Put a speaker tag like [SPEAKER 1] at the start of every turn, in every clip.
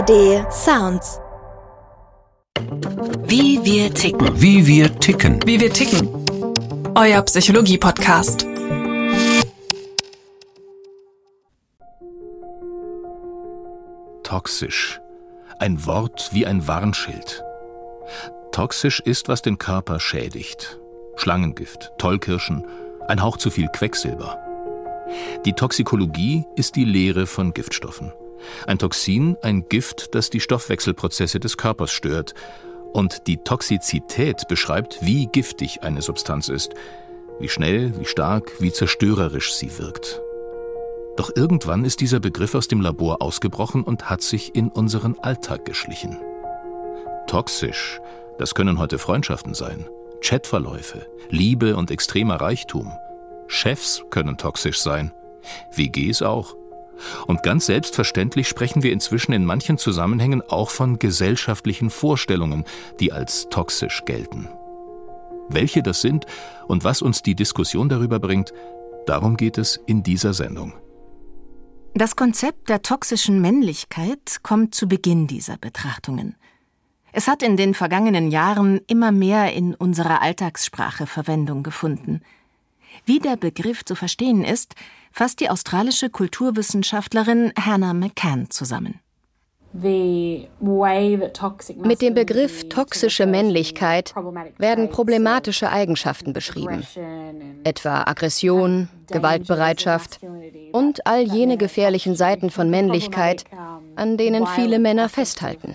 [SPEAKER 1] ARD Sounds.
[SPEAKER 2] Wie wir ticken.
[SPEAKER 3] Wie wir ticken.
[SPEAKER 2] Wie wir ticken. Euer Psychologie-Podcast.
[SPEAKER 3] Toxisch. Ein Wort wie ein Warnschild. Toxisch ist, was den Körper schädigt. Schlangengift, Tollkirschen, ein Hauch zu viel Quecksilber. Die Toxikologie ist die Lehre von Giftstoffen. Ein Toxin, ein Gift, das die Stoffwechselprozesse des Körpers stört. Und die Toxizität beschreibt, wie giftig eine Substanz ist, wie schnell, wie stark, wie zerstörerisch sie wirkt. Doch irgendwann ist dieser Begriff aus dem Labor ausgebrochen und hat sich in unseren Alltag geschlichen. Toxisch, das können heute Freundschaften sein, Chatverläufe, Liebe und extremer Reichtum. Chefs können toxisch sein, WGs auch. Und ganz selbstverständlich sprechen wir inzwischen in manchen Zusammenhängen auch von gesellschaftlichen Vorstellungen, die als toxisch gelten. Welche das sind und was uns die Diskussion darüber bringt, darum geht es in dieser Sendung.
[SPEAKER 4] Das Konzept der toxischen Männlichkeit kommt zu Beginn dieser Betrachtungen. Es hat in den vergangenen Jahren immer mehr in unserer Alltagssprache Verwendung gefunden. Wie der Begriff zu verstehen ist, fasst die australische Kulturwissenschaftlerin Hannah McCann zusammen.
[SPEAKER 5] Mit dem Begriff toxische Männlichkeit werden problematische Eigenschaften beschrieben, etwa Aggression, Gewaltbereitschaft und all jene gefährlichen Seiten von Männlichkeit, an denen viele Männer festhalten.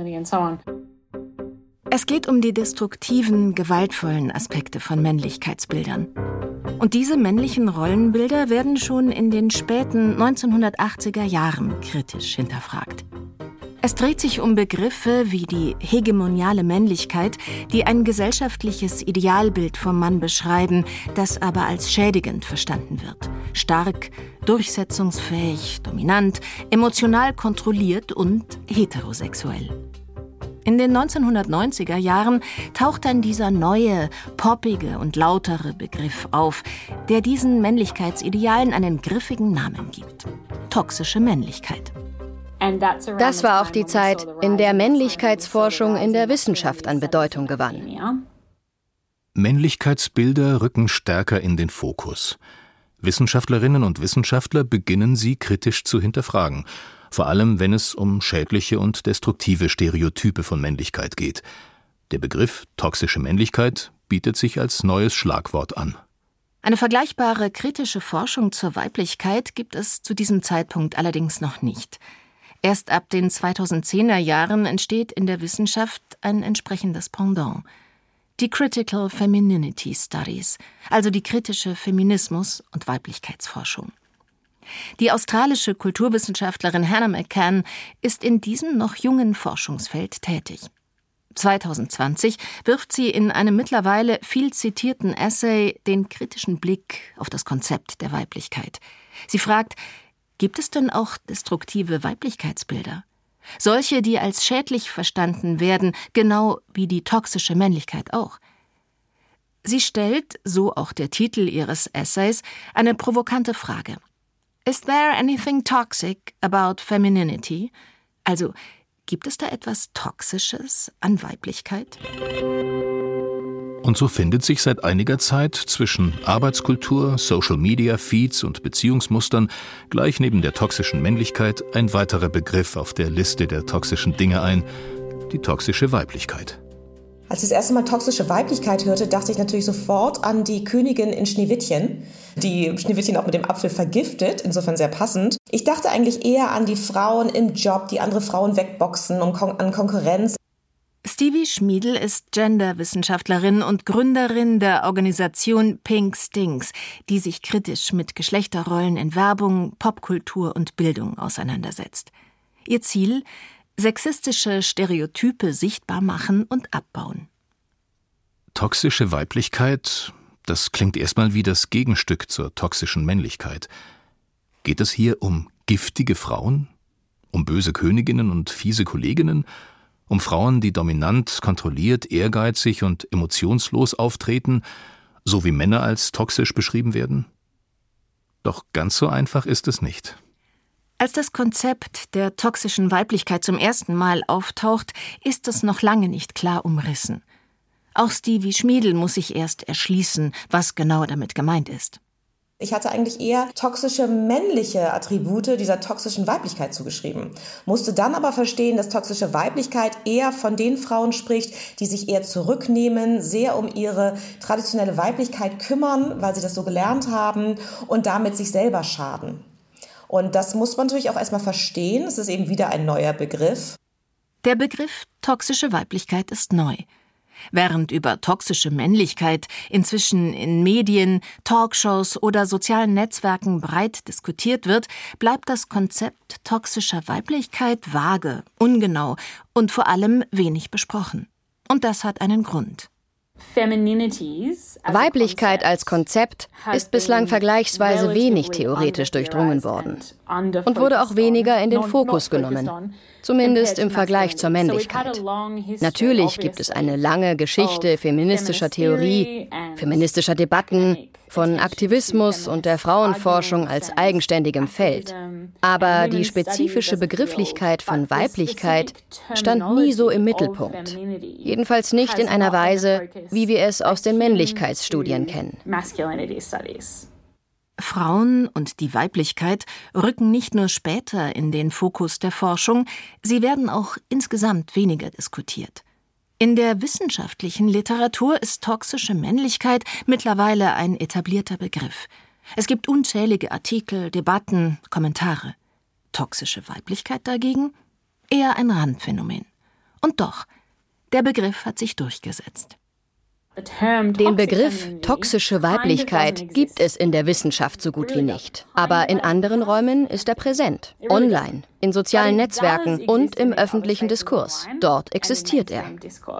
[SPEAKER 4] Es geht um die destruktiven, gewaltvollen Aspekte von Männlichkeitsbildern. Und diese männlichen Rollenbilder werden schon in den späten 1980er Jahren kritisch hinterfragt. Es dreht sich um Begriffe wie die hegemoniale Männlichkeit, die ein gesellschaftliches Idealbild vom Mann beschreiben, das aber als schädigend verstanden wird. Stark, durchsetzungsfähig, dominant, emotional kontrolliert und heterosexuell. In den 1990er Jahren taucht dann dieser neue, poppige und lautere Begriff auf, der diesen Männlichkeitsidealen einen griffigen Namen gibt: toxische Männlichkeit.
[SPEAKER 5] Das war auch die Zeit, in der Männlichkeitsforschung in der Wissenschaft an Bedeutung gewann.
[SPEAKER 3] Männlichkeitsbilder rücken stärker in den Fokus. Wissenschaftlerinnen und Wissenschaftler beginnen sie kritisch zu hinterfragen, vor allem wenn es um schädliche und destruktive Stereotype von Männlichkeit geht. Der Begriff toxische Männlichkeit bietet sich als neues Schlagwort an.
[SPEAKER 4] Eine vergleichbare kritische Forschung zur Weiblichkeit gibt es zu diesem Zeitpunkt allerdings noch nicht. Erst ab den 2010er Jahren entsteht in der Wissenschaft ein entsprechendes Pendant. Die Critical Femininity Studies, also die kritische Feminismus- und Weiblichkeitsforschung. Die australische Kulturwissenschaftlerin Hannah McCann ist in diesem noch jungen Forschungsfeld tätig. 2020 wirft sie in einem mittlerweile viel zitierten Essay den kritischen Blick auf das Konzept der Weiblichkeit. Sie fragt: Gibt es denn auch destruktive Weiblichkeitsbilder? Solche, die als schädlich verstanden werden, genau wie die toxische Männlichkeit auch. Sie stellt, so auch der Titel ihres Essays, eine provokante Frage. Is there anything toxic about femininity? Also, gibt es da etwas Toxisches an Weiblichkeit?
[SPEAKER 3] Und so findet sich seit einiger Zeit zwischen Arbeitskultur, Social-Media-Feeds und Beziehungsmustern gleich neben der toxischen Männlichkeit ein weiterer Begriff auf der Liste der toxischen Dinge ein: die toxische Weiblichkeit.
[SPEAKER 6] Als ich das erste Mal toxische Weiblichkeit hörte, dachte ich natürlich sofort an die Königin in Schneewittchen. Die Schneewittchen auch mit dem Apfel vergiftet, insofern sehr passend. Ich dachte eigentlich eher an die Frauen im Job, die andere Frauen wegboxen und an Konkurrenz.
[SPEAKER 4] Stevie Schmiedl ist Genderwissenschaftlerin und Gründerin der Organisation Pink Stinks, die sich kritisch mit Geschlechterrollen in Werbung, Popkultur und Bildung auseinandersetzt. Ihr Ziel: sexistische Stereotype sichtbar machen und abbauen.
[SPEAKER 3] Toxische Weiblichkeit, das klingt erstmal wie das Gegenstück zur toxischen Männlichkeit. Geht es hier um giftige Frauen? Um böse Königinnen und fiese Kolleginnen? Um Frauen, die dominant, kontrolliert, ehrgeizig und emotionslos auftreten, so wie Männer als toxisch beschrieben werden? Doch ganz so einfach ist es nicht.
[SPEAKER 4] Als das Konzept der toxischen Weiblichkeit zum ersten Mal auftaucht, ist es noch lange nicht klar umrissen. Auch Stevie Schmiedl muss sich erst erschließen, was genau damit gemeint ist.
[SPEAKER 6] Ich hatte eigentlich eher toxische männliche Attribute dieser toxischen Weiblichkeit zugeschrieben. Musste dann aber verstehen, dass toxische Weiblichkeit eher von den Frauen spricht, die sich eher zurücknehmen, sehr um ihre traditionelle Weiblichkeit kümmern, weil sie das so gelernt haben und damit sich selber schaden. Und das muss man natürlich auch erstmal verstehen. Es ist eben wieder ein neuer Begriff.
[SPEAKER 4] Der Begriff toxische Weiblichkeit ist neu. Während über toxische Männlichkeit inzwischen in Medien, Talkshows oder sozialen Netzwerken breit diskutiert wird, bleibt das Konzept toxischer Weiblichkeit vage, ungenau und vor allem wenig besprochen. Und das hat einen Grund.
[SPEAKER 5] Weiblichkeit als Konzept ist bislang vergleichsweise wenig theoretisch durchdrungen worden und wurde auch weniger in den Fokus genommen, zumindest im Vergleich zur Männlichkeit. Natürlich gibt es eine lange Geschichte feministischer Theorie, feministischer Debatten, von Aktivismus und der Frauenforschung als eigenständigem Feld. Aber die spezifische Begrifflichkeit von Weiblichkeit stand nie so im Mittelpunkt. Jedenfalls nicht in einer Weise, wie wir es aus den Männlichkeitsstudien kennen.
[SPEAKER 4] Frauen und die Weiblichkeit rücken nicht nur später in den Fokus der Forschung, sie werden auch insgesamt weniger diskutiert. In der wissenschaftlichen Literatur ist toxische Männlichkeit mittlerweile ein etablierter Begriff. Es gibt unzählige Artikel, Debatten, Kommentare. Toxische Weiblichkeit dagegen? Eher ein Randphänomen. Und doch, der Begriff hat sich durchgesetzt.
[SPEAKER 5] Den Begriff toxische Weiblichkeit gibt es in der Wissenschaft so gut wie nicht. Aber in anderen Räumen ist er präsent. Online, in sozialen Netzwerken und im öffentlichen Diskurs. Dort existiert er.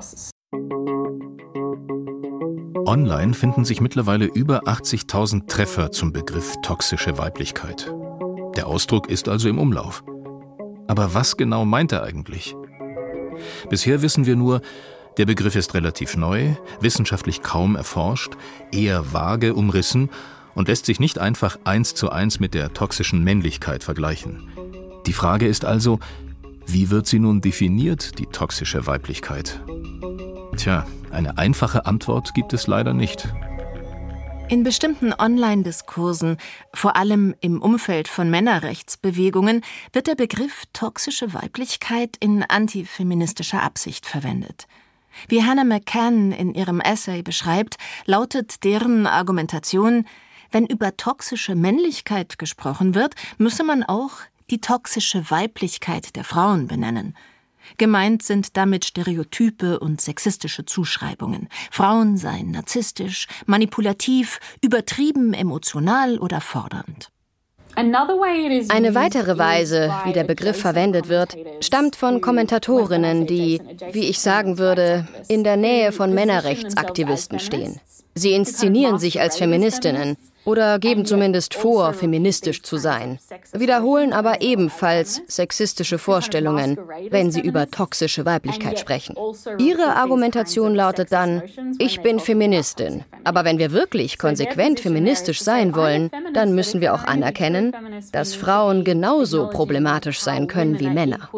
[SPEAKER 3] Online finden sich mittlerweile über 80.000 Treffer zum Begriff toxische Weiblichkeit. Der Ausdruck ist also im Umlauf. Aber was genau meint er eigentlich? Bisher wissen wir nur, der Begriff ist relativ neu, wissenschaftlich kaum erforscht, eher vage umrissen und lässt sich nicht einfach 1:1 mit der toxischen Männlichkeit vergleichen. Die Frage ist also, wie wird sie nun definiert, die toxische Weiblichkeit? Tja, eine einfache Antwort gibt es leider nicht.
[SPEAKER 4] In bestimmten Online-Diskursen, vor allem im Umfeld von Männerrechtsbewegungen, wird der Begriff toxische Weiblichkeit in antifeministischer Absicht verwendet. Wie Hannah McCann in ihrem Essay beschreibt, lautet deren Argumentation, wenn über toxische Männlichkeit gesprochen wird, müsse man auch die toxische Weiblichkeit der Frauen benennen. Gemeint sind damit Stereotype und sexistische Zuschreibungen. Frauen seien narzisstisch, manipulativ, übertrieben emotional oder fordernd.
[SPEAKER 5] Eine weitere Weise, wie der Begriff verwendet wird, stammt von Kommentatorinnen, die, wie ich sagen würde, in der Nähe von Männerrechtsaktivisten stehen. Sie inszenieren sich als Feministinnen oder geben zumindest vor, feministisch zu sein, wiederholen aber ebenfalls sexistische Vorstellungen, wenn sie über toxische Weiblichkeit sprechen. Ihre Argumentation lautet dann, ich bin Feministin, aber wenn wir wirklich konsequent feministisch sein wollen, dann müssen wir auch anerkennen, dass Frauen genauso problematisch sein können wie Männer.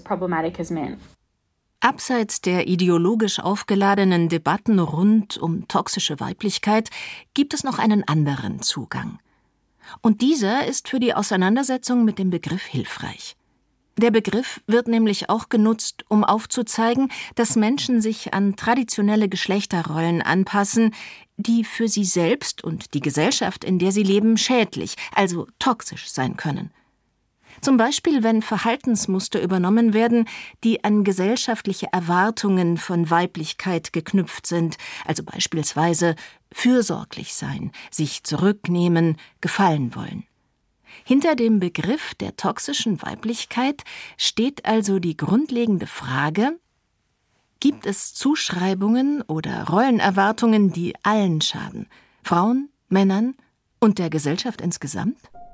[SPEAKER 4] Abseits der ideologisch aufgeladenen Debatten rund um toxische Weiblichkeit gibt es noch einen anderen Zugang. Und dieser ist für die Auseinandersetzung mit dem Begriff hilfreich. Der Begriff wird nämlich auch genutzt, um aufzuzeigen, dass Menschen sich an traditionelle Geschlechterrollen anpassen, die für sie selbst und die Gesellschaft, in der sie leben, schädlich, also toxisch sein können. Zum Beispiel, wenn Verhaltensmuster übernommen werden, die an gesellschaftliche Erwartungen von Weiblichkeit geknüpft sind, also beispielsweise fürsorglich sein, sich zurücknehmen, gefallen wollen. Hinter dem Begriff der toxischen Weiblichkeit steht also die grundlegende Frage: Gibt es Zuschreibungen oder Rollenerwartungen, die allen schaden, Frauen, Männern und der Gesellschaft insgesamt?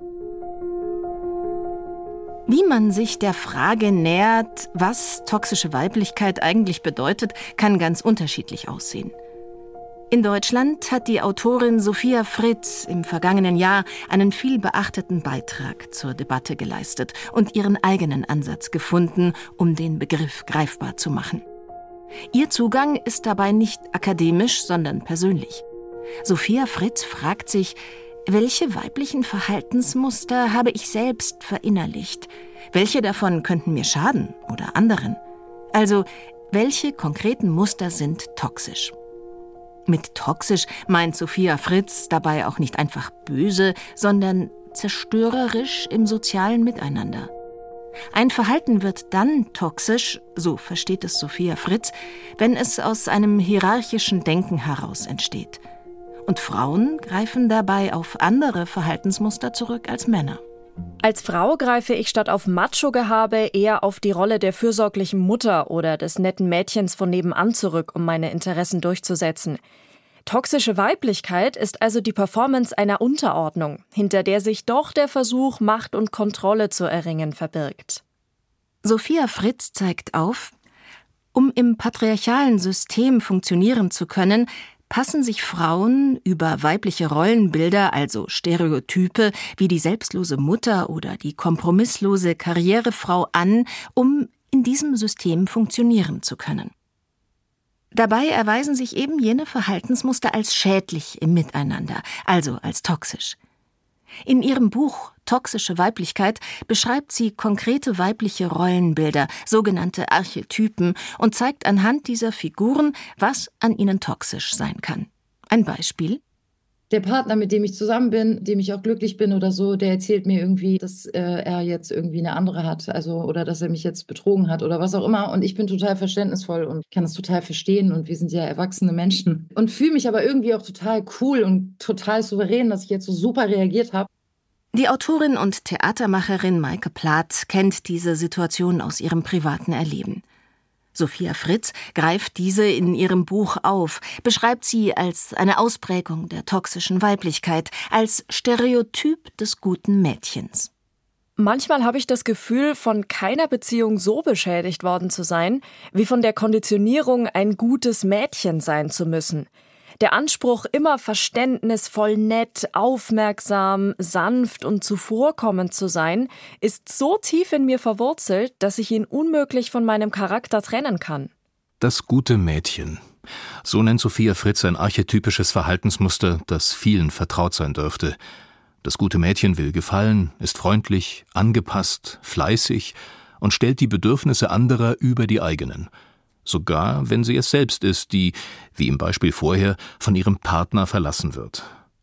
[SPEAKER 4] Wie man sich der Frage nähert, was toxische Weiblichkeit eigentlich bedeutet, kann ganz unterschiedlich aussehen. In Deutschland hat die Autorin Sophia Fritz im vergangenen Jahr einen viel beachteten Beitrag zur Debatte geleistet und ihren eigenen Ansatz gefunden, um den Begriff greifbar zu machen. Ihr Zugang ist dabei nicht akademisch, sondern persönlich. Sophia Fritz fragt sich, welche weiblichen Verhaltensmuster habe ich selbst verinnerlicht? Welche davon könnten mir schaden oder anderen? Also, welche konkreten Muster sind toxisch? Mit toxisch meint Sophia Fritz dabei auch nicht einfach böse, sondern zerstörerisch im sozialen Miteinander. Ein Verhalten wird dann toxisch, so versteht es Sophia Fritz, wenn es aus einem hierarchischen Denken heraus entsteht. Und Frauen greifen dabei auf andere Verhaltensmuster zurück als Männer.
[SPEAKER 1] Als Frau greife ich statt auf Macho-Gehabe eher auf die Rolle der fürsorglichen Mutter oder des netten Mädchens von nebenan zurück, um meine Interessen durchzusetzen. Toxische Weiblichkeit ist also die Performance einer Unterordnung, hinter der sich doch der Versuch, Macht und Kontrolle zu erringen, verbirgt.
[SPEAKER 4] Sophia Fritz zeigt auf, um im patriarchalen System funktionieren zu können, passen sich Frauen über weibliche Rollenbilder, also Stereotype wie die selbstlose Mutter oder die kompromisslose Karrierefrau an, um in diesem System funktionieren zu können. Dabei erweisen sich eben jene Verhaltensmuster als schädlich im Miteinander, also als toxisch. In ihrem Buch »Toxische Weiblichkeit« beschreibt sie konkrete weibliche Rollenbilder, sogenannte Archetypen, und zeigt anhand dieser Figuren, was an ihnen toxisch sein kann. Ein Beispiel:
[SPEAKER 7] Der Partner, mit dem ich zusammen bin, dem ich auch glücklich bin oder so, der erzählt mir irgendwie, dass er jetzt irgendwie eine andere hat, also oder dass er mich jetzt betrogen hat oder was auch immer. Und ich bin total verständnisvoll und kann das total verstehen. Und wir sind ja erwachsene Menschen. Und fühle mich aber irgendwie auch total cool und total souverän, dass ich jetzt so super reagiert habe.
[SPEAKER 4] Die Autorin und Theatermacherin Maike Plath kennt diese Situation aus ihrem privaten Erleben. Sophia Fritz greift diese in ihrem Buch auf, beschreibt sie als eine Ausprägung der toxischen Weiblichkeit, als Stereotyp des guten Mädchens.
[SPEAKER 1] Manchmal habe ich das Gefühl, von keiner Beziehung so beschädigt worden zu sein, wie von der Konditionierung, ein gutes Mädchen sein zu müssen. Der Anspruch, immer verständnisvoll, nett, aufmerksam, sanft und zuvorkommend zu sein, ist so tief in mir verwurzelt, dass ich ihn unmöglich von meinem Charakter trennen kann.
[SPEAKER 3] Das gute Mädchen. So nennt Sophia Fritz ein archetypisches Verhaltensmuster, das vielen vertraut sein dürfte. Das gute Mädchen will gefallen, ist freundlich, angepasst, fleißig und stellt die Bedürfnisse anderer über die eigenen. Sogar wenn sie es selbst ist, die, wie im Beispiel vorher, von ihrem Partner verlassen wird.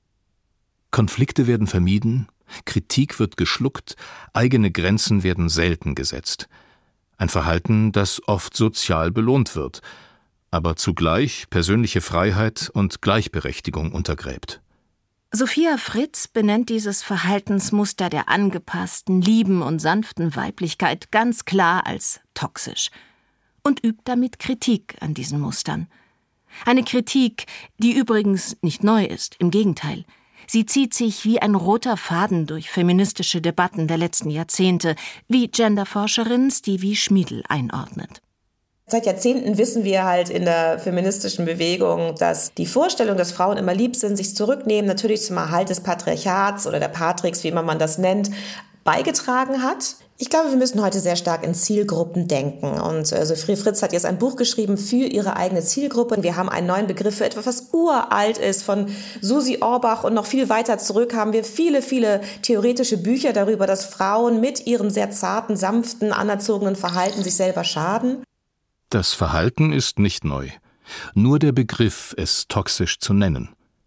[SPEAKER 3] Konflikte werden vermieden, Kritik wird geschluckt, eigene Grenzen werden selten gesetzt. Ein Verhalten, das oft sozial belohnt wird, aber zugleich persönliche Freiheit und Gleichberechtigung untergräbt.
[SPEAKER 4] Sophia Fritz benennt dieses Verhaltensmuster der angepassten, lieben und sanften Weiblichkeit ganz klar als toxisch und übt damit Kritik an diesen Mustern. Eine Kritik, die übrigens nicht neu ist, im Gegenteil. Sie zieht sich wie ein roter Faden durch feministische Debatten der letzten Jahrzehnte, wie Genderforscherin Stevie Schmiedl einordnet.
[SPEAKER 6] Seit Jahrzehnten wissen wir halt in der feministischen Bewegung, dass die Vorstellung, dass Frauen immer lieb sind, sich zurücknehmen, natürlich zum Erhalt des Patriarchats oder der Patrix, wie immer man das nennt, beigetragen hat. Ich glaube, wir müssen heute sehr stark in Zielgruppen denken. Und Sophia Fritz hat jetzt ein Buch geschrieben für ihre eigene Zielgruppe. Wir haben einen neuen Begriff für etwas, was uralt ist. Von Susi Orbach und noch viel weiter zurück haben wir viele, viele theoretische Bücher darüber, dass Frauen mit ihrem sehr zarten, sanften, anerzogenen Verhalten sich selber schaden.
[SPEAKER 3] Das Verhalten ist nicht neu. Nur der Begriff, es toxisch zu nennen.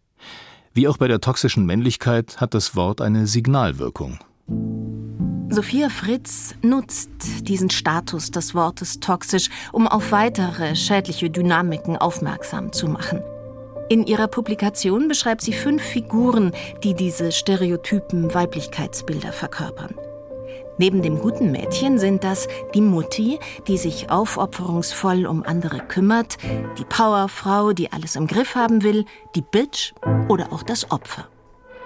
[SPEAKER 3] Wie auch bei der toxischen Männlichkeit hat das Wort eine Signalwirkung.
[SPEAKER 4] Sophia Fritz nutzt diesen Status des Wortes toxisch, um auf weitere schädliche Dynamiken aufmerksam zu machen. In ihrer Publikation beschreibt sie 5 Figuren, die diese stereotypen Weiblichkeitsbilder verkörpern. Neben dem guten Mädchen sind das die Mutti, die sich aufopferungsvoll um andere kümmert, die Powerfrau, die alles im Griff haben will, die Bitch oder auch das Opfer.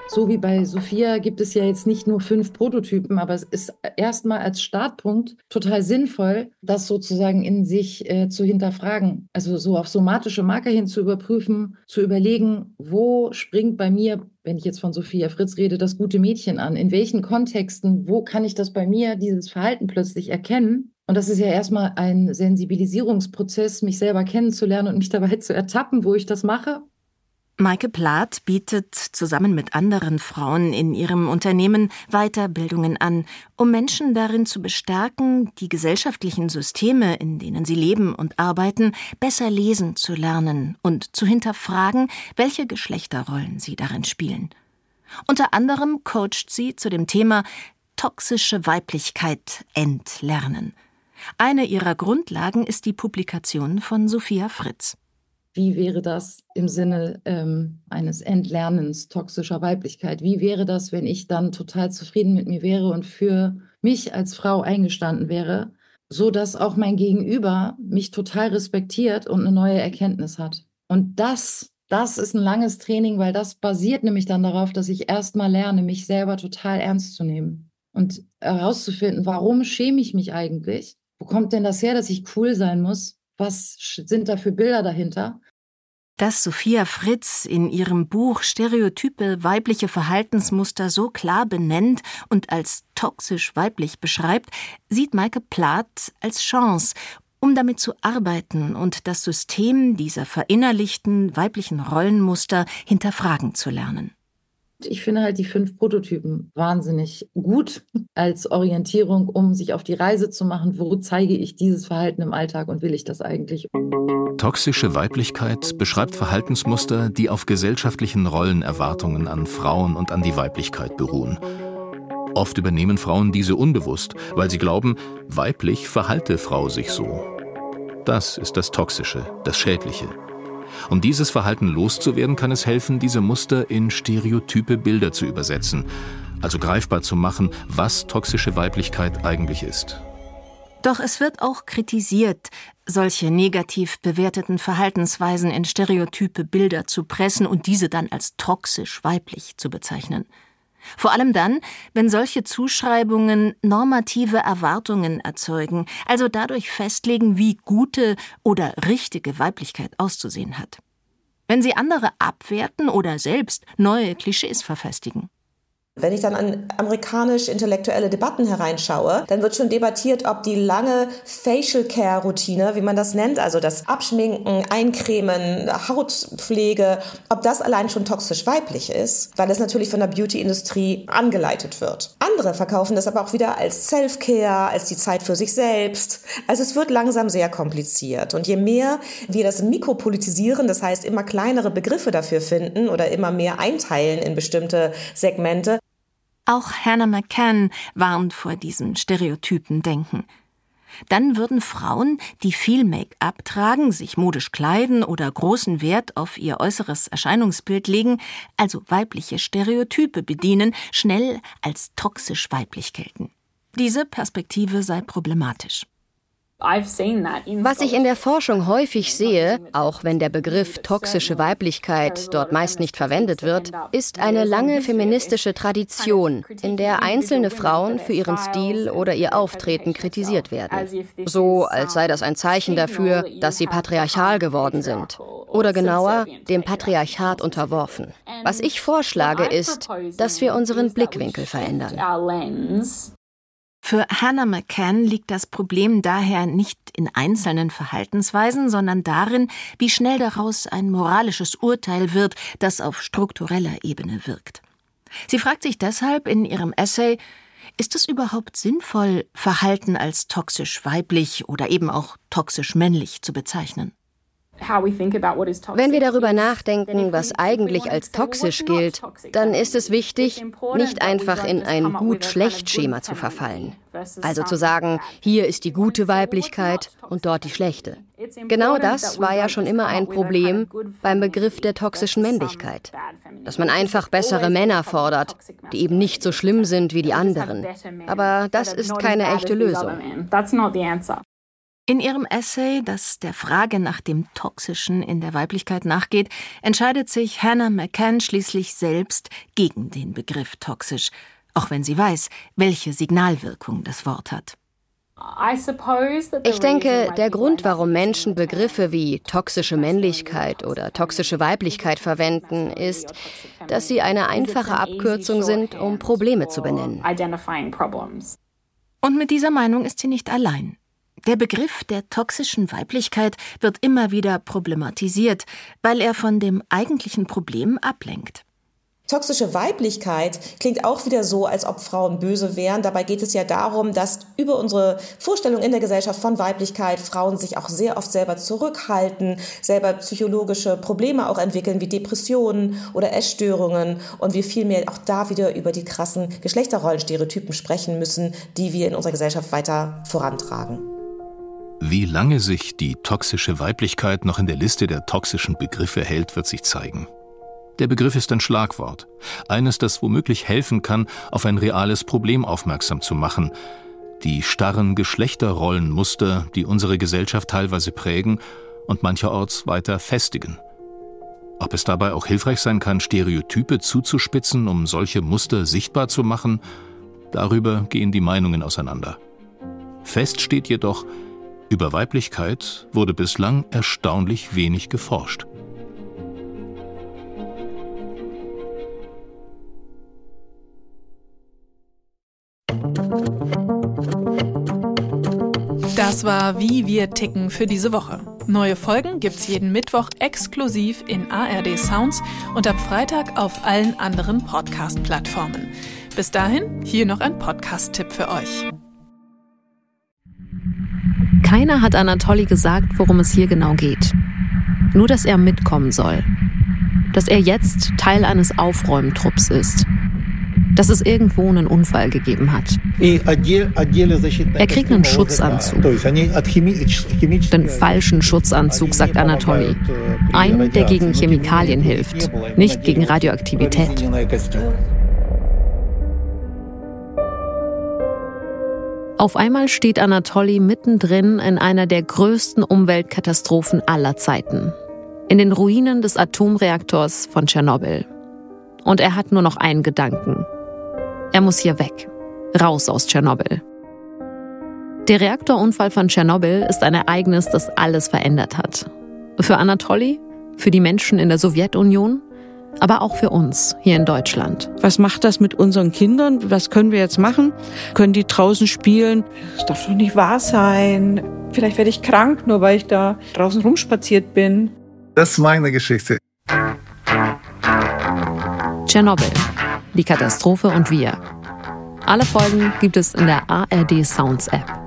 [SPEAKER 7] So wie bei Sophia gibt es ja jetzt nicht nur 5 Prototypen, aber es ist erstmal als Startpunkt total sinnvoll, das sozusagen in sich zu hinterfragen. Also so auf somatische Marker hin zu überprüfen, zu überlegen, wo springt bei mir, wenn ich jetzt von Sophia Fritz rede, das gute Mädchen an? In welchen Kontexten, wo kann ich das bei mir, dieses Verhalten plötzlich erkennen? Und das ist ja erstmal ein Sensibilisierungsprozess, mich selber kennenzulernen und mich dabei zu ertappen, wo ich das mache.
[SPEAKER 4] Maike Plath bietet zusammen mit anderen Frauen in ihrem Unternehmen Weiterbildungen an, um Menschen darin zu bestärken, die gesellschaftlichen Systeme, in denen sie leben und arbeiten, besser lesen zu lernen und zu hinterfragen, welche Geschlechterrollen sie darin spielen. Unter anderem coacht sie zu dem Thema toxische Weiblichkeit entlernen. Eine ihrer Grundlagen ist die Publikation von Sophia Fritz.
[SPEAKER 7] Wie wäre das im Sinne eines Entlernens toxischer Weiblichkeit? Wie wäre das, wenn ich dann total zufrieden mit mir wäre und für mich als Frau eingestanden wäre, so dass auch mein Gegenüber mich total respektiert und eine neue Erkenntnis hat? Und das ist ein langes Training, weil das basiert nämlich dann darauf, dass ich erstmal lerne, mich selber total ernst zu nehmen und herauszufinden, warum schäme ich mich eigentlich? Wo kommt denn das her, dass ich cool sein muss? Was sind da für Bilder dahinter?
[SPEAKER 4] Dass Sophia Fritz in ihrem Buch stereotype weibliche Verhaltensmuster so klar benennt und als toxisch weiblich beschreibt, sieht Maike Plath als Chance, um damit zu arbeiten und das System dieser verinnerlichten weiblichen Rollenmuster hinterfragen zu lernen.
[SPEAKER 7] Ich finde halt die 5 Prototypen wahnsinnig gut als Orientierung, um sich auf die Reise zu machen, wo zeige ich dieses Verhalten im Alltag und will ich das eigentlich?
[SPEAKER 3] Toxische Weiblichkeit beschreibt Verhaltensmuster, die auf gesellschaftlichen Rollenerwartungen an Frauen und an die Weiblichkeit beruhen. Oft übernehmen Frauen diese unbewusst, weil sie glauben, weiblich verhalte Frau sich so. Das ist das Toxische, das Schädliche. Um dieses Verhalten loszuwerden, kann es helfen, diese Muster in stereotype Bilder zu übersetzen, also greifbar zu machen, was toxische Weiblichkeit eigentlich ist.
[SPEAKER 4] Doch es wird auch kritisiert, solche negativ bewerteten Verhaltensweisen in stereotype Bilder zu pressen und diese dann als toxisch weiblich zu bezeichnen. Vor allem dann, wenn solche Zuschreibungen normative Erwartungen erzeugen, also dadurch festlegen, wie gute oder richtige Weiblichkeit auszusehen hat. Wenn sie andere abwerten oder selbst neue Klischees verfestigen.
[SPEAKER 6] Wenn ich dann an amerikanisch-intellektuelle Debatten hereinschaue, dann wird schon debattiert, ob die lange Facial-Care-Routine, wie man das nennt, also das Abschminken, Eincremen, Hautpflege, ob das allein schon toxisch weiblich ist, weil es natürlich von der Beauty-Industrie angeleitet wird. Andere verkaufen das aber auch wieder als Self-Care, als die Zeit für sich selbst. Also es wird langsam sehr kompliziert. Und je mehr wir das mikropolitisieren, das heißt immer kleinere Begriffe dafür finden oder immer mehr einteilen in bestimmte Segmente,
[SPEAKER 4] auch Hannah McCann warnt vor diesem Stereotypen-Denken. Dann würden Frauen, die viel Make-up tragen, sich modisch kleiden oder großen Wert auf ihr äußeres Erscheinungsbild legen, also weibliche Stereotype bedienen, schnell als toxisch weiblich gelten. Diese Perspektive sei problematisch.
[SPEAKER 5] Was ich in der Forschung häufig sehe, auch wenn der Begriff toxische Weiblichkeit dort meist nicht verwendet wird, ist eine lange feministische Tradition, in der einzelne Frauen für ihren Stil oder ihr Auftreten kritisiert werden. So, als sei das ein Zeichen dafür, dass sie patriarchal geworden sind. Oder genauer, dem Patriarchat unterworfen. Was ich vorschlage, ist, dass wir unseren Blickwinkel verändern.
[SPEAKER 4] Für Hannah McCann liegt das Problem daher nicht in einzelnen Verhaltensweisen, sondern darin, wie schnell daraus ein moralisches Urteil wird, das auf struktureller Ebene wirkt. Sie fragt sich deshalb in ihrem Essay, ist es überhaupt sinnvoll, Verhalten als toxisch weiblich oder eben auch toxisch männlich zu bezeichnen?
[SPEAKER 5] Wenn wir darüber nachdenken, was eigentlich als toxisch gilt, dann ist es wichtig, nicht einfach in ein Gut-Schlecht-Schema zu verfallen. Also zu sagen, hier ist die gute Weiblichkeit und dort die schlechte. Genau das war ja schon immer ein Problem beim Begriff der toxischen Männlichkeit. Dass man einfach bessere Männer fordert, die eben nicht so schlimm sind wie die anderen. Aber das ist keine echte Lösung.
[SPEAKER 4] In ihrem Essay, das der Frage nach dem Toxischen in der Weiblichkeit nachgeht, entscheidet sich Hannah McCann schließlich selbst gegen den Begriff toxisch, auch wenn sie weiß, welche Signalwirkung das Wort hat.
[SPEAKER 5] Ich denke, der Grund, warum Menschen Begriffe wie toxische Männlichkeit oder toxische Weiblichkeit verwenden, ist, dass sie eine einfache Abkürzung sind, um Probleme zu benennen.
[SPEAKER 4] Und mit dieser Meinung ist sie nicht allein. Der Begriff der toxischen Weiblichkeit wird immer wieder problematisiert, weil er von dem eigentlichen Problem ablenkt.
[SPEAKER 6] Toxische Weiblichkeit klingt auch wieder so, als ob Frauen böse wären. Dabei geht es ja darum, dass über unsere Vorstellung in der Gesellschaft von Weiblichkeit Frauen sich auch sehr oft selber zurückhalten, selber psychologische Probleme auch entwickeln, wie Depressionen oder Essstörungen. Und wir vielmehr auch da wieder über die krassen Geschlechterrollenstereotypen sprechen müssen, die wir in unserer Gesellschaft weiter vorantragen.
[SPEAKER 3] Wie lange sich die toxische Weiblichkeit noch in der Liste der toxischen Begriffe hält, wird sich zeigen. Der Begriff ist ein Schlagwort, eines, das womöglich helfen kann, auf ein reales Problem aufmerksam zu machen. Die starren Geschlechterrollenmuster, die unsere Gesellschaft teilweise prägen und mancherorts weiter festigen. Ob es dabei auch hilfreich sein kann, Stereotype zuzuspitzen, um solche Muster sichtbar zu machen, darüber gehen die Meinungen auseinander. Fest steht jedoch, über Weiblichkeit wurde bislang erstaunlich wenig geforscht.
[SPEAKER 2] Das war Wie wir ticken für diese Woche. Neue Folgen gibt's jeden Mittwoch exklusiv in ARD Sounds und ab Freitag auf allen anderen Podcast-Plattformen. Bis dahin, hier noch ein Podcast-Tipp für euch.
[SPEAKER 8] Keiner hat Anatoly gesagt, worum es hier genau geht. Nur, dass er mitkommen soll. Dass er jetzt Teil eines Aufräumtrupps ist. Dass es irgendwo einen Unfall gegeben hat. Er kriegt einen Schutzanzug. Den falschen Schutzanzug, sagt Anatoly. Einen, der gegen Chemikalien hilft, nicht gegen Radioaktivität. Auf einmal steht Anatoly mittendrin in einer der größten Umweltkatastrophen aller Zeiten. In den Ruinen des Atomreaktors von Tschernobyl. Und er hat nur noch einen Gedanken. Er muss hier weg. Raus aus Tschernobyl. Der Reaktorunfall von Tschernobyl ist ein Ereignis, das alles verändert hat. Für Anatoly, für die Menschen in der Sowjetunion, aber auch für uns hier in Deutschland.
[SPEAKER 9] Was macht das mit unseren Kindern? Was können wir jetzt machen? Können die draußen spielen?
[SPEAKER 10] Das darf doch nicht wahr sein. Vielleicht werde ich krank, nur weil ich da draußen rumspaziert bin.
[SPEAKER 11] Das ist meine Geschichte.
[SPEAKER 8] Tschernobyl, die Katastrophe und wir. Alle Folgen gibt es in der ARD Sounds App.